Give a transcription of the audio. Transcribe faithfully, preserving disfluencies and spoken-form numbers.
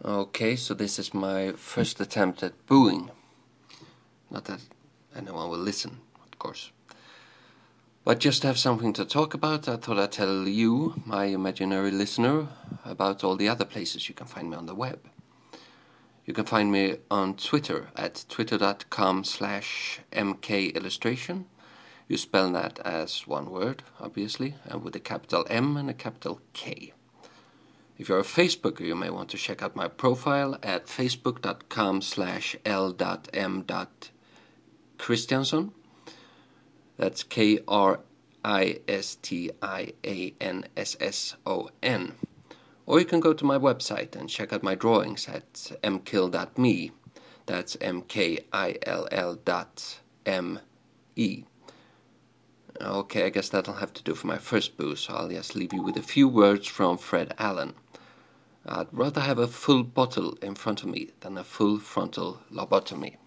Okay, so this is my first attempt at booing. Not that anyone will listen, of course. But just to have something to talk about, I thought I'd tell you, my imaginary listener, about all the other places you can find me on the web. You can find me on Twitter at twitter.com slash mkillustration. You spell that as one word, obviously, and with a capital M and a capital K. If you're a Facebooker, you may want to check out my profile at facebook.com slash l.m.christiansson. That's K R I S T I A N S S O N. Or you can go to my website and check out my drawings at m kill dot m e. That's M K I L L dot M E. Okay, I guess that'll have to do for my first boo, so I'll just leave you with a few words from Fred Allen. I'd rather have a full bottle in front of me than a full frontal lobotomy.